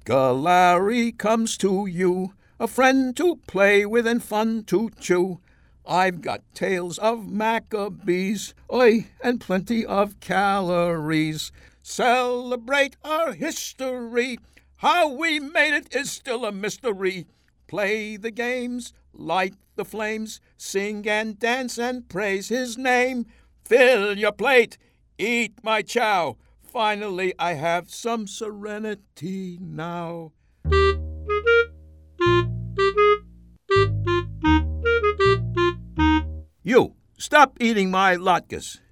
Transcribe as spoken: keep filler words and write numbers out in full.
Galari comes to you, a friend to play with and fun to chew. I've got tales of Maccabees, oi, and plenty of calories. Celebrate our history. How we made it is still a mystery. Play the games, light the flames, sing and dance and praise his name. Fill your plate, eat my chow. Finally, I have some serenity now. You, stop eating my latkes.